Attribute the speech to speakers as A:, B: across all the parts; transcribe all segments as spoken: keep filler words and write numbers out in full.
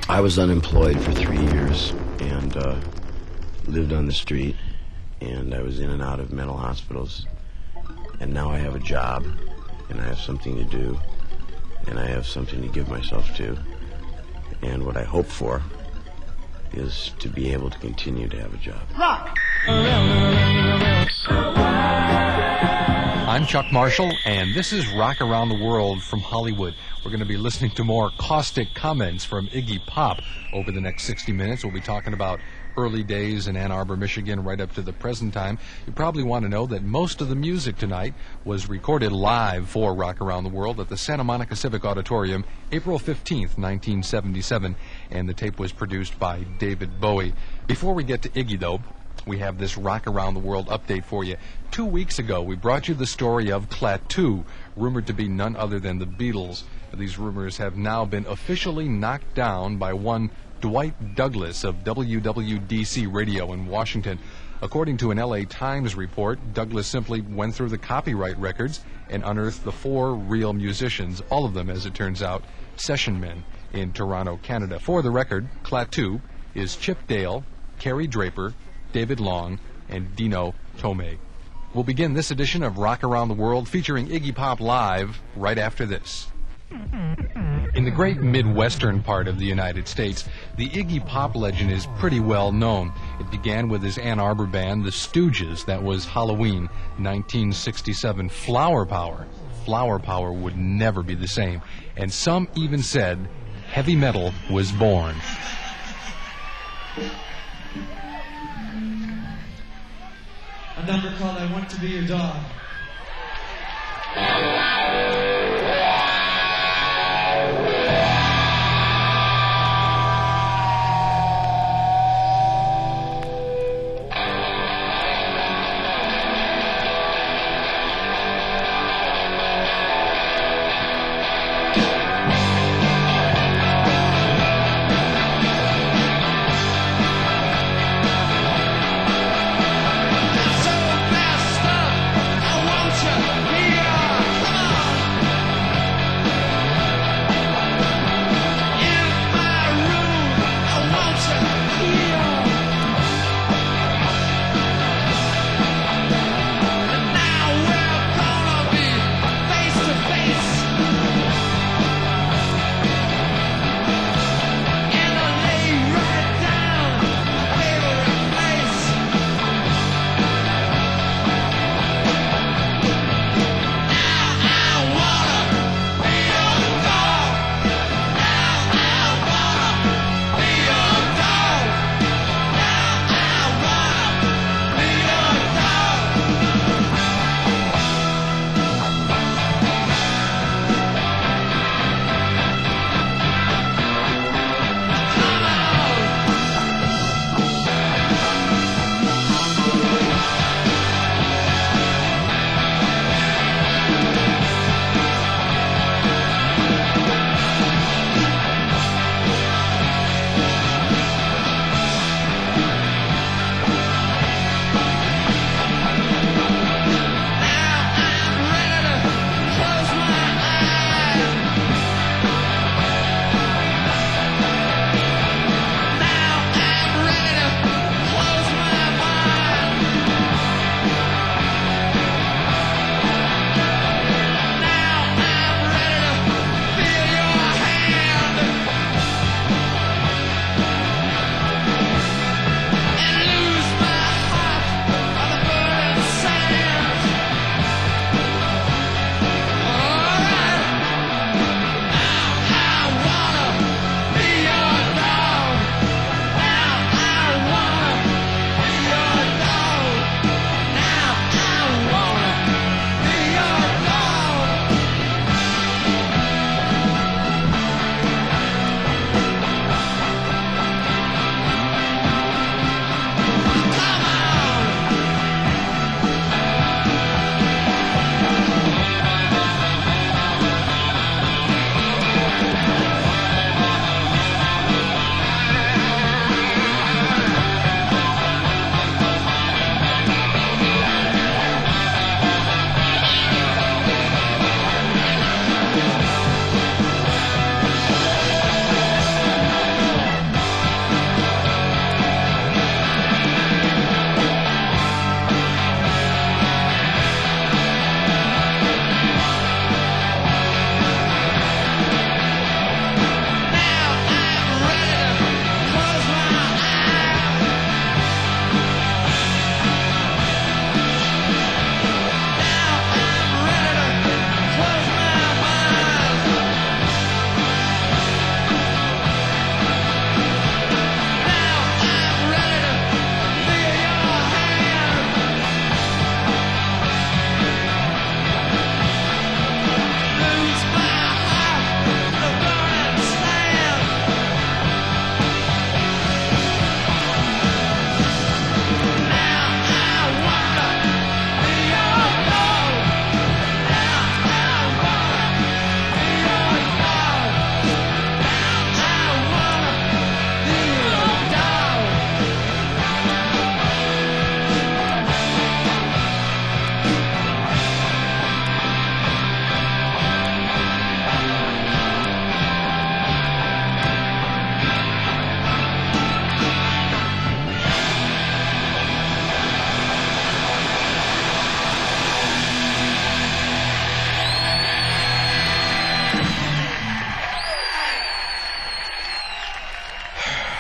A: I was unemployed for three years and uh, lived on the street, and I was in and out of mental hospitals. And now I have a job, and I have something to do, and I have something to give myself to. And what I hope for is to be able to continue to have a job.
B: Rock!
C: I'm Chuck Marshall, and this is Rock Around the World from Hollywood. We're going to be listening to more caustic comments from Iggy Pop over the next sixty minutes. We'll be talking about early days in Ann Arbor, Michigan, right up to the present time. You probably want to know that most of the music tonight was recorded live for Rock Around the World at the Santa Monica Civic Auditorium, April fifteenth, nineteen seventy-seven, and the tape was produced by David Bowie. Before we get to Iggy, though, we have this Rock Around the World update for you. Two weeks ago, we brought you the story of Klaatu, rumored to be none other than the Beatles. These rumors have now been officially knocked down by one Dwight Douglas of W W D C Radio in Washington. According to an L A Times report, Douglas simply went through the copyright records and unearthed the four real musicians, all of them, as it turns out, session men in Toronto, Canada. For the record, Klaatu is Chip Dale, Kerry Draper, David Long, and Dino Tomei. We'll begin this edition of Rock Around the World featuring Iggy Pop live right after this. In the great Midwestern part of the United States, the Iggy Pop legend is pretty well known. It began with his Ann Arbor band, the Stooges. That was Halloween, nineteen sixty-seven. Flower Power. Flower Power would never be the same. And some even said heavy metal was born.
D: A number called I Want to Be Your Dog.
E: So messed up, I want you here. Come on.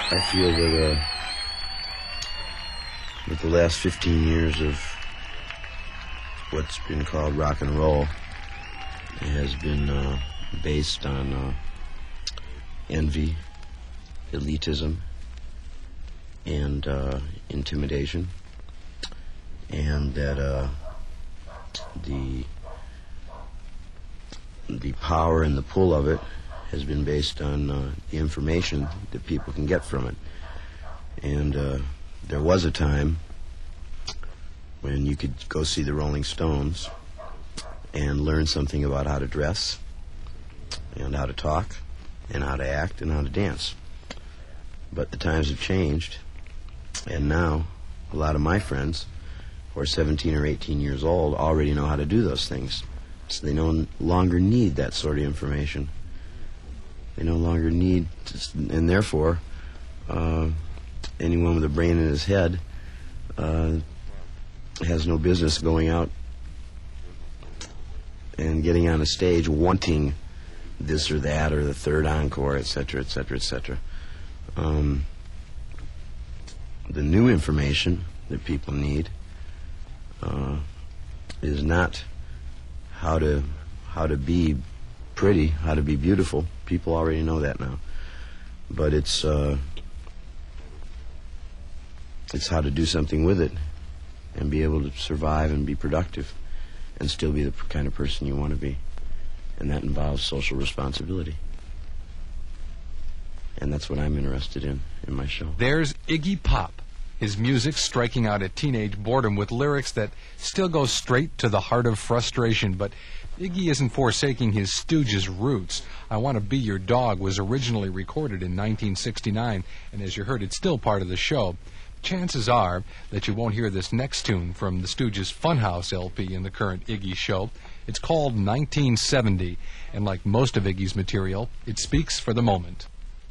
A: I feel that, uh, that the last fifteen years of what's been called rock and roll has been uh, based on uh, envy, elitism, and uh, intimidation, and that uh, the the power and the pull of it has been based on uh, the information that people can get from it. And uh, there was a time when you could go see the Rolling Stones and learn something about how to dress and how to talk and how to act and how to dance. But the times have changed, and now a lot of my friends who are seventeen or eighteen years old already know how to do those things. So they no longer need that sort of information. They no longer need to, and therefore uh, anyone with a brain in his head uh, has no business going out and getting on a stage wanting this or that or the third encore, et cetera, et cetera, et cetera. Um, the new information that people need uh, is not how to how to be pretty, how to be beautiful. People already know that now. But it's uh, it's how to do something with it and be able to survive and be productive and still be the kind of person you want to be. And that involves social responsibility. And that's what I'm interested in in my show.
C: There's Iggy Pop, his music striking out at teenage boredom with lyrics that still go straight to the heart of frustration. But Iggy isn't forsaking his Stooges roots. I Want to Be Your Dog was originally recorded in nineteen sixty-nine, and as you heard, it's still part of the show. Chances are that you won't hear this next tune from the Stooges' Funhouse L P in the current Iggy show. It's called nineteen seventy, and like most of Iggy's material, it speaks for the moment.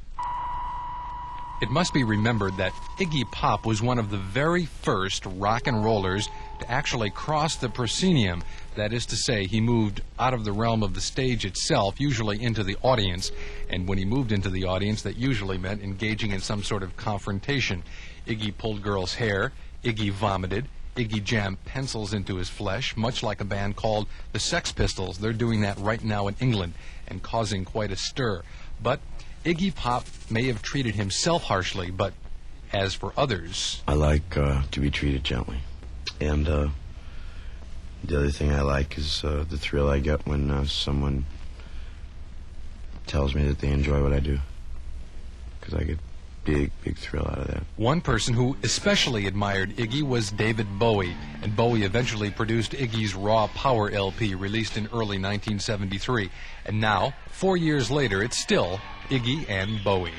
C: It must be remembered that Iggy Pop was one of the very first rock and rollers to actually cross the proscenium. That is to say, he moved out of the realm of the stage itself, usually into the audience. And when he moved into the audience, that usually meant engaging in some sort of confrontation. Iggy pulled girls' hair, Iggy vomited, Iggy jammed pencils into his flesh, much like a band called the Sex Pistols. They're doing that right now in England and causing quite a stir. But Iggy Pop may have treated himself harshly, but as for others...
A: I like uh, to be treated gently. And uh, the other thing I like is uh, the thrill I get when uh, someone tells me that they enjoy what I do. Because I get big, big thrill out of that.
C: One person who especially admired Iggy was David Bowie, and Bowie eventually produced Iggy's Raw Power L P, released in early nineteen seventy-three. And now, four years later, it's still Iggy and Bowie.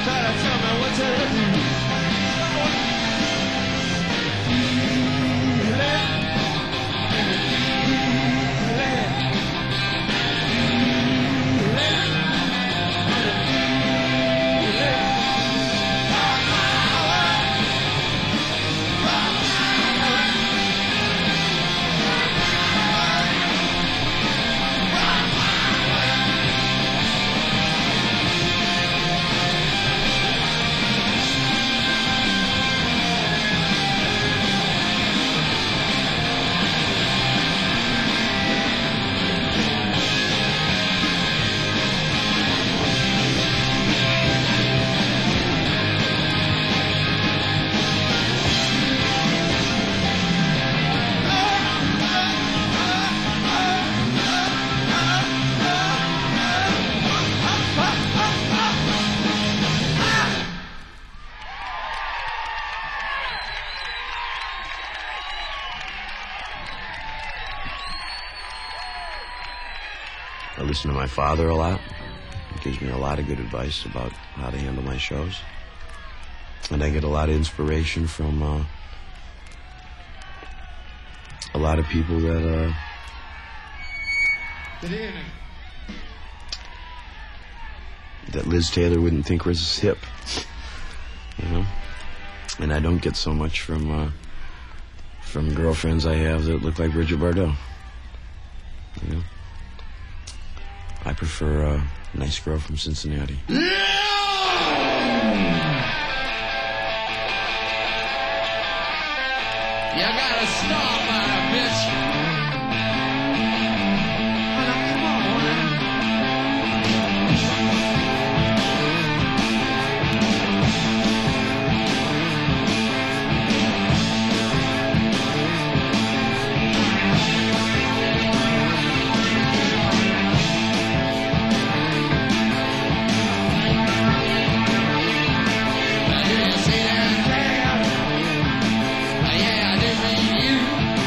D: Try to tell me what to do.
A: I listen to my father a lot. He gives me a lot of good advice about how to handle my shows. And I get a lot of inspiration from uh, a lot of people that uh,
D: Good evening.
A: that Liz Taylor wouldn't think was hip, you know. And I don't get so much from uh, from girlfriends I have that look like Bridget Bardot. You know, I prefer a nice girl from Cincinnati.
D: You gotta stop, my bitch. Yeah, I did mean you.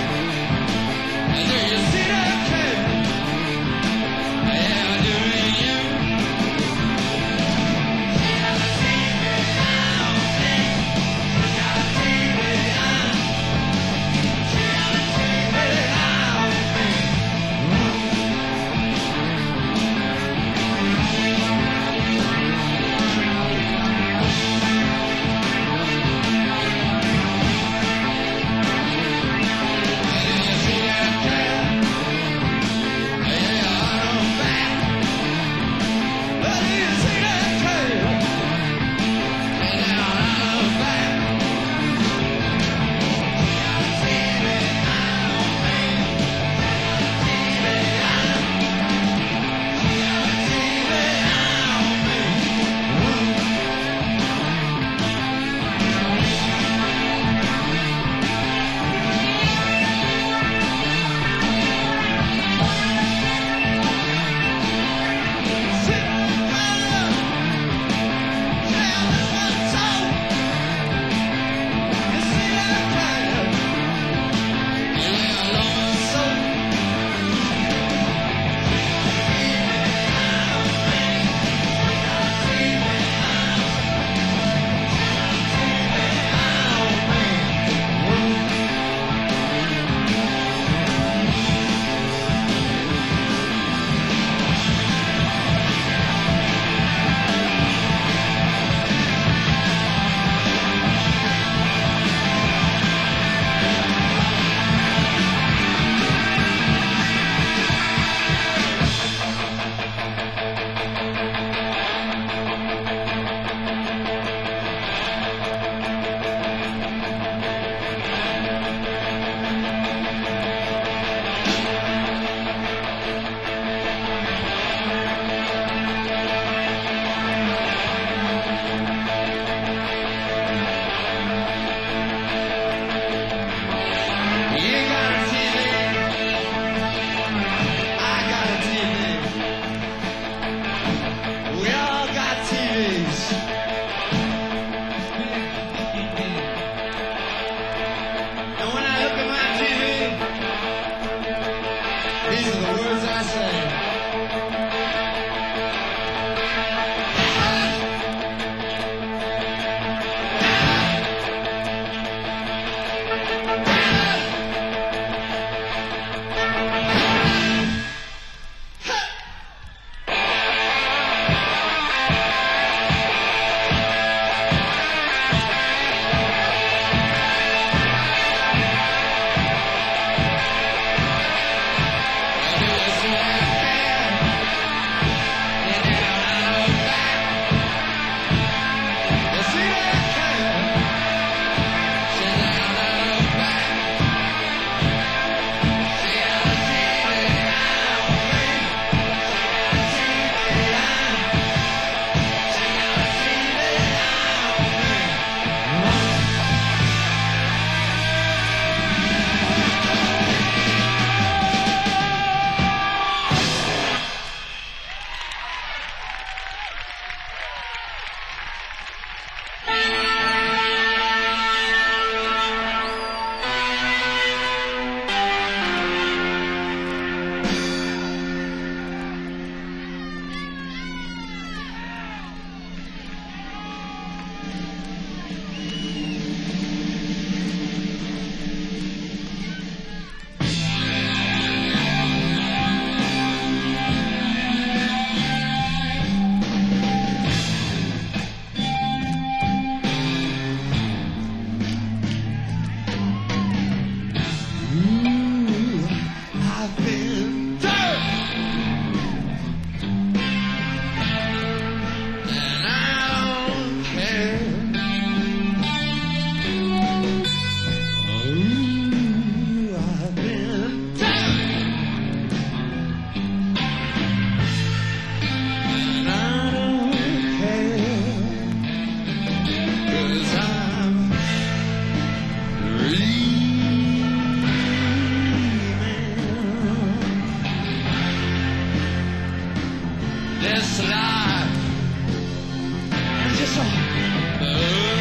D: just a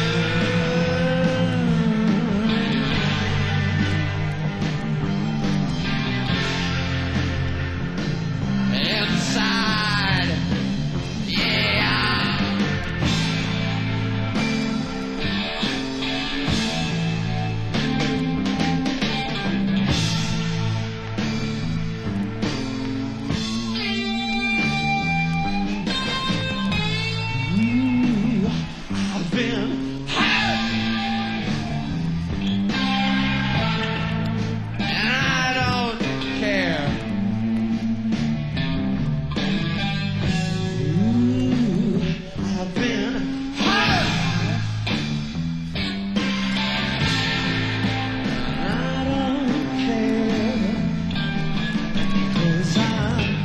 D: inside, yeah. Ooh, I've been hurt, and I don't care. Ooh, I've been hurt, and I don't care, 'cause I'm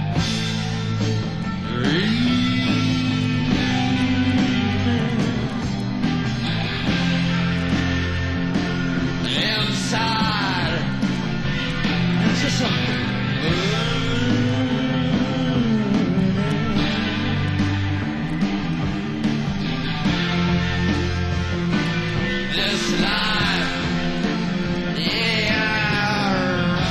D: inside. It's just a this life, yeah.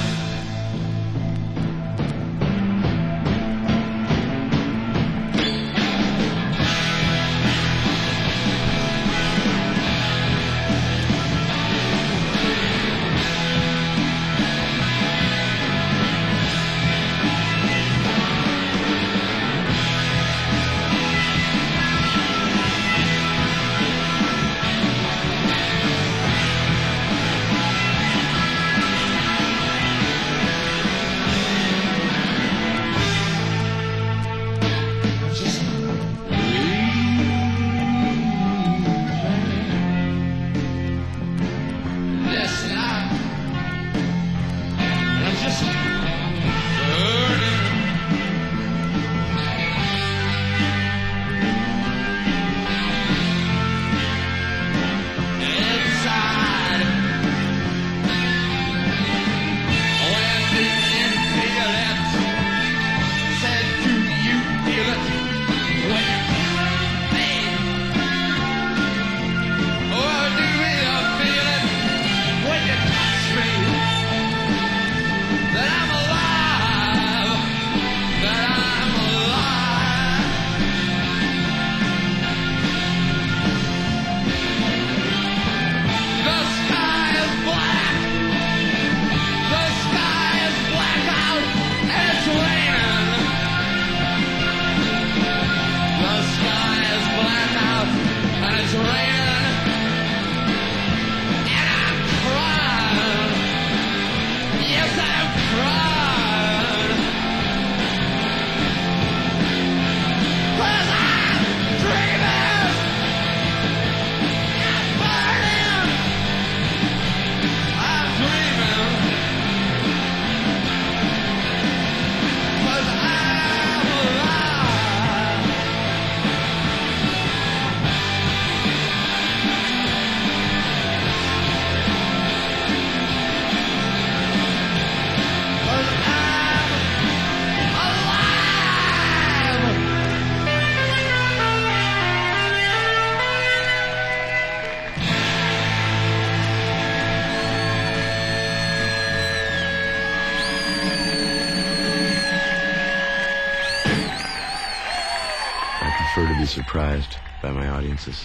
A: prefer to be surprised by my audiences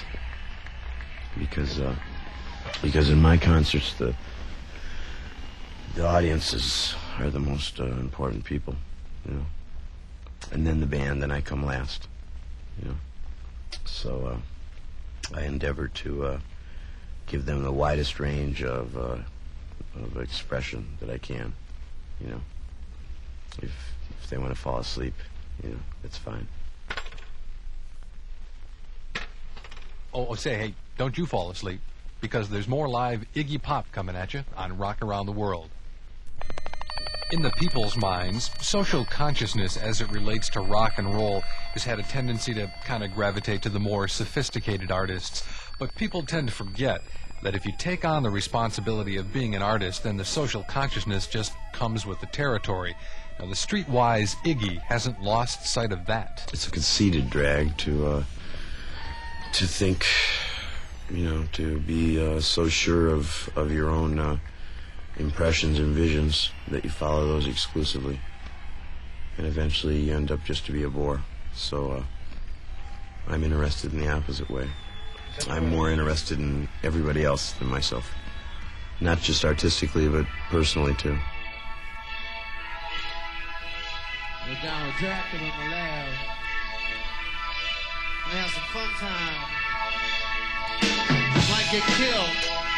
A: because uh, because in my concerts the the audiences are the most uh, important people, you know, and then the band, then I come last, you know. So uh, I endeavor to uh, give them the widest range of uh, of expression that I can, you know. If if they want to fall asleep, you know, it's fine.
C: Oh, oh, say, hey, don't you fall asleep, because there's more live Iggy Pop coming at you on Rock Around the World. In the people's minds, social consciousness as it relates to rock and roll has had a tendency to kind of gravitate to the more sophisticated artists. But people tend to forget that if you take on the responsibility of being an artist, then the social consciousness just comes with the territory. Now, the streetwise Iggy hasn't lost sight of that.
A: It's a conceited drag to uh, to think, you know, to be uh, so sure of, of your own uh, impressions and visions that you follow those exclusively. And eventually you end up just to be a bore. So uh, I'm interested in the opposite way. I'm more interested in everybody else than myself. Not just artistically, but personally, too.
B: We're down with Dracula in the lab. We have some fun time. Might get killed.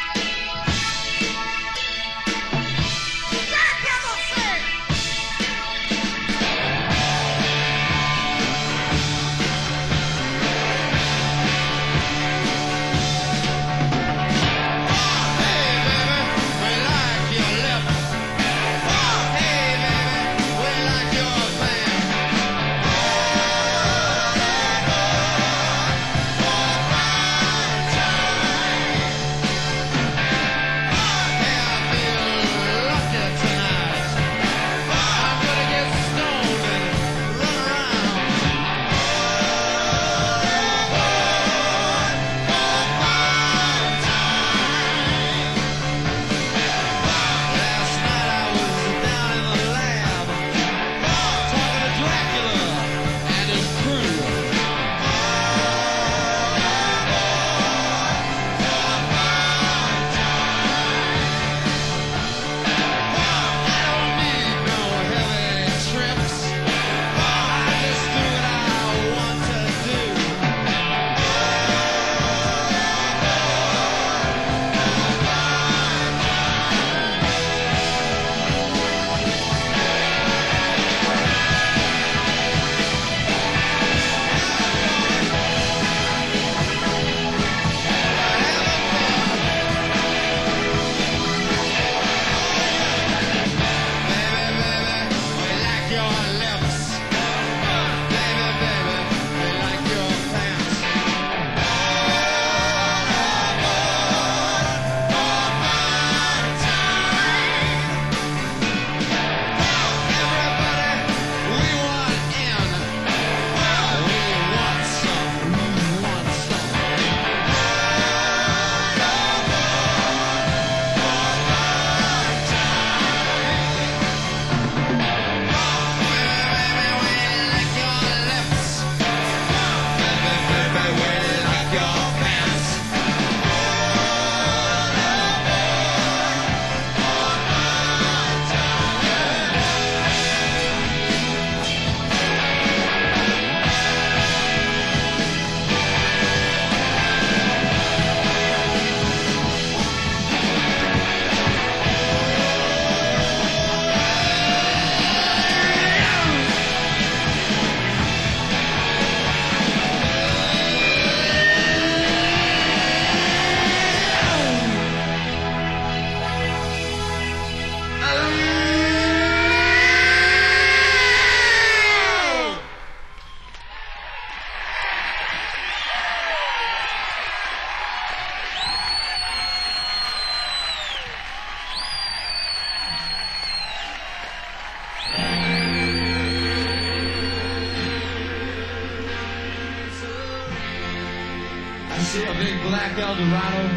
D: I see a big black Eldorado.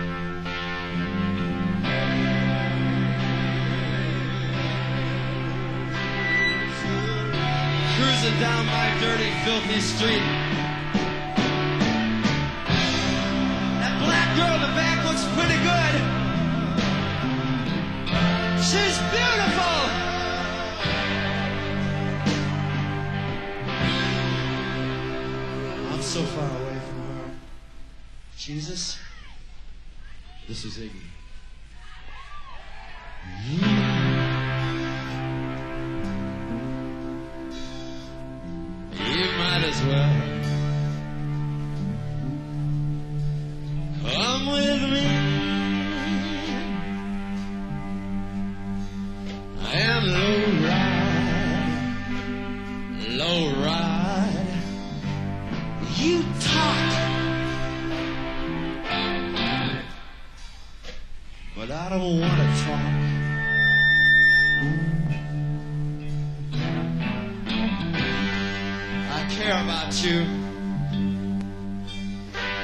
D: Cruising down my dirty, filthy street. That black girl in the back looks pretty good. She's beautiful. I'm so far away from her. Jesus, this is Iggy. You might as well come with me and low ride, low ride. You talk, but I don't want to talk. I care about you.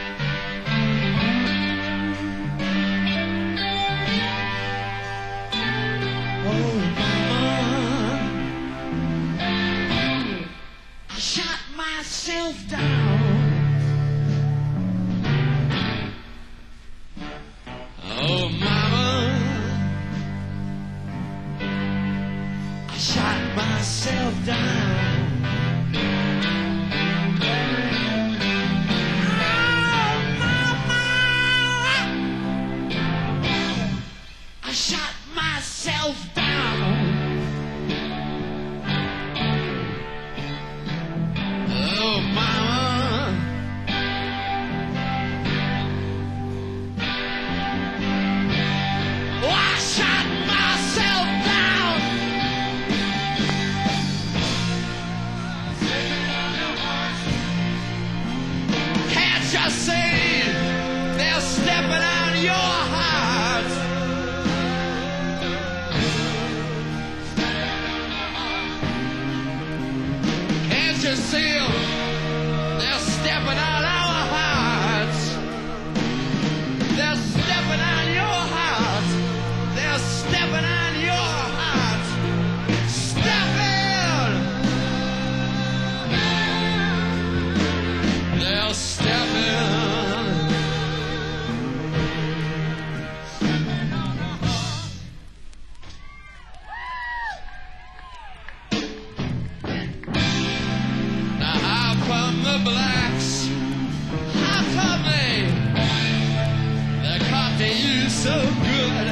D: so good.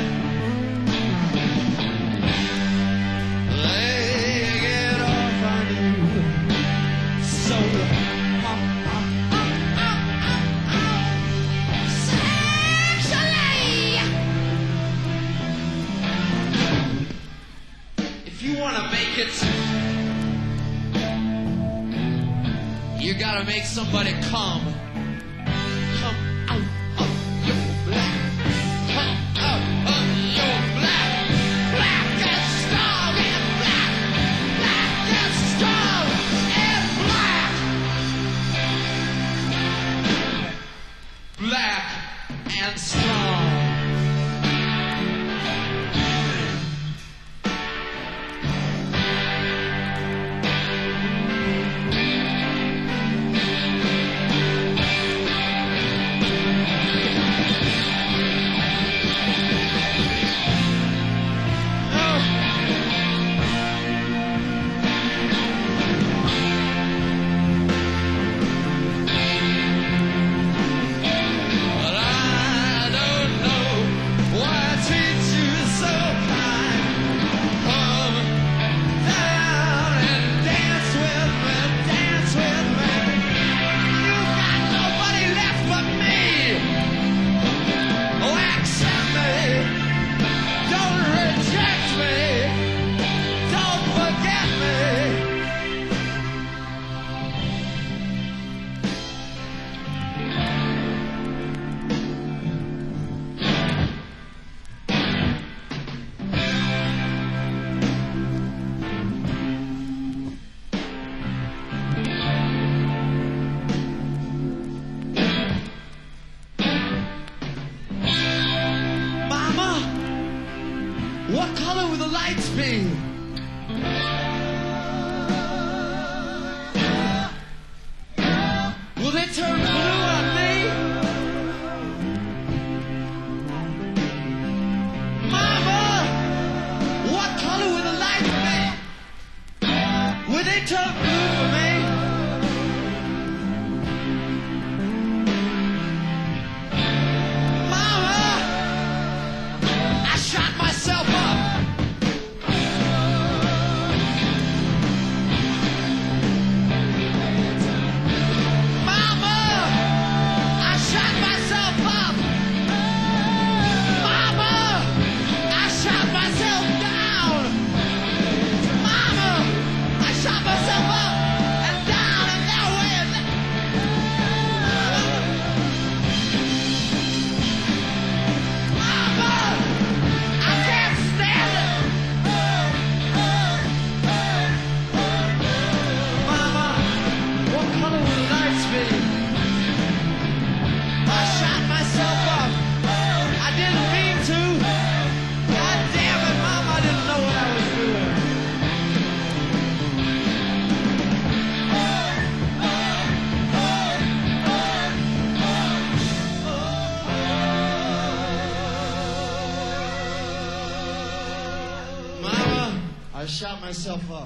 D: Laying it off on you. So if you want to make it, you gotta make somebody come. Come out of your black. Come out of your black. Black and strong and black. Black and strong and black. Black and strong. What color will the lights be? Will they turn blue on me? Mama, what color will the lights be? Will they turn blue for me? Mama, I shot myself up. I shot myself up.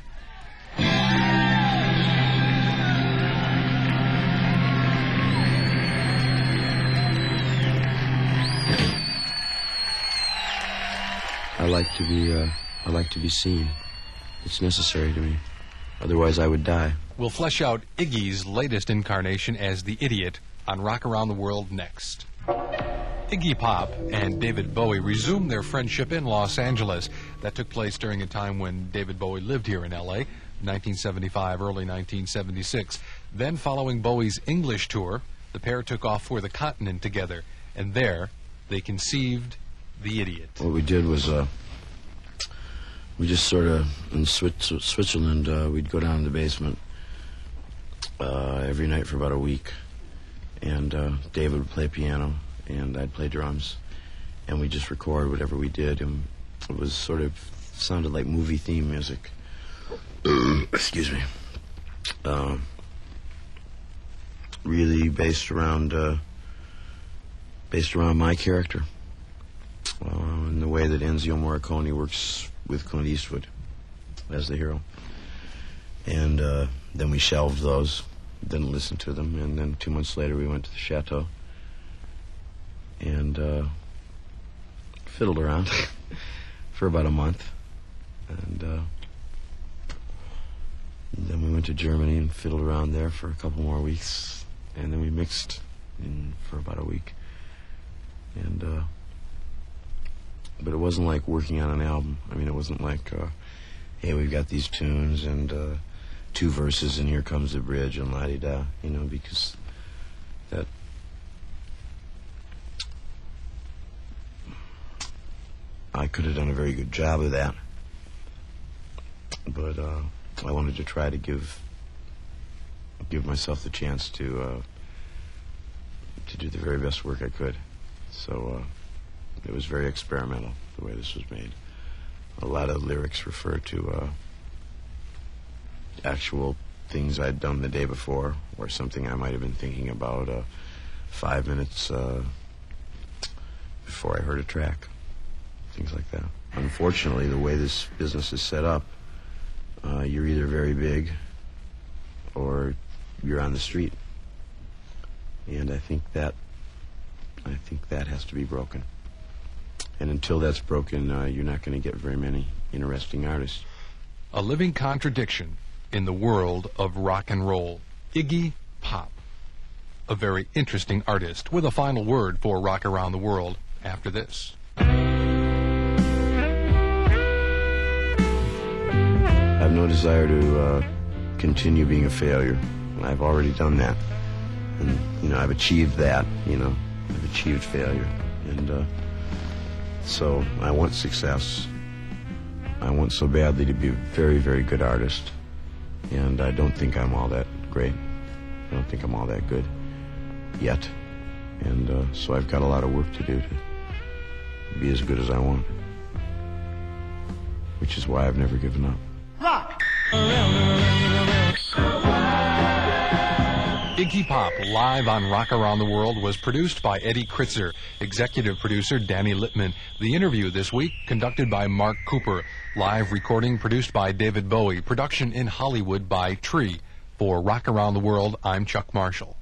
A: I like to be, uh, I like to be seen. It's necessary to me. Otherwise, I would die.
C: We'll flesh out Iggy's latest incarnation as the Idiot on Rock Around the World next. Iggy Pop and David Bowie resumed their friendship in Los Angeles. That took place during a time when David Bowie lived here in L A, nineteen seventy-five, early nineteen seventy-six. Then, following Bowie's English tour, the pair took off for the continent together, and there they conceived the Idiot.
A: What we did was, uh, we just sort of, in Swiss- Switzerland, uh, we'd go down in the basement uh, every night for about a week, and uh, David would play piano, and I'd play drums, and we just record whatever we did, and it was sort of sounded like movie theme music. Excuse me. Um, really based around uh, based around my character, uh, in the way that Ennio Morricone works with Clint Eastwood as the hero. And uh, then we shelved those, didn't listen to them, and then two months later we went to the chateau. And uh, fiddled around for about a month. And uh, then we went to Germany and fiddled around there for a couple more weeks. And then we mixed in for about a week. And, uh, but it wasn't like working on an album. I mean, it wasn't like, uh, hey, we've got these tunes and uh, two verses and here comes the bridge and la-di-da, you know, because that I could have done a very good job of that. But uh, I wanted to try to give give myself the chance to uh, to do the very best work I could. So uh, it was very experimental the way this was made. A lot of lyrics refer to uh, actual things I'd done the day before, or something I might have been thinking about uh, five minutes uh, before I heard a track. Things like that. Unfortunately, the way this business is set up, uh, you're either very big or you're on the street. And I think that I think that has to be broken. And until that's broken, uh, you're not going to get very many interesting artists.
C: A living contradiction in the world of rock and roll. Iggy Pop, a very interesting artist, with a final word for Rock Around the World after this.
A: I have no desire to uh, continue being a failure. I've already done that. And, you know, I've achieved that, you know. I've achieved failure. And uh, so I want success. I want so badly to be a very, very good artist. And I don't think I'm all that great. I don't think I'm all that good yet. And uh, so I've got a lot of work to do to be as good as I want. Which is why I've never given up.
B: Rock!
C: Iggy Pop, live on Rock Around the World, was produced by Eddie Kritzer, executive producer Danny Lippman. The interview this week conducted by Mark Cooper. Live recording produced by David Bowie. Production in Hollywood by Tree. For Rock Around the World, I'm Chuck Marshall.